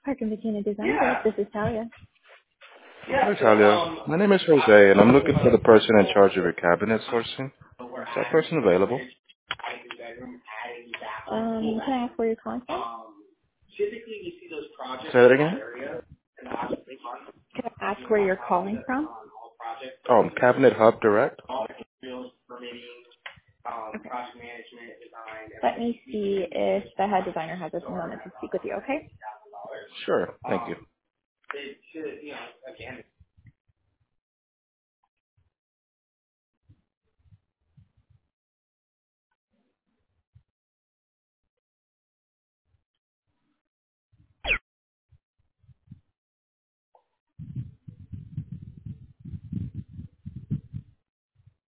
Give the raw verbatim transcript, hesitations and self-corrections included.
Park and Bikini Design Group. This is Talia. Hi, Talia. My name is Jose, and I'm looking for the person in charge of your cabinet sourcing. Is that person available? Um, can I ask where you're calling from? Say that again? Can I ask where you're calling from? Oh, Cabinet Hub Direct? Okay. Let me see if the head designer has a moment to speak with you, okay? Sure. Thank you.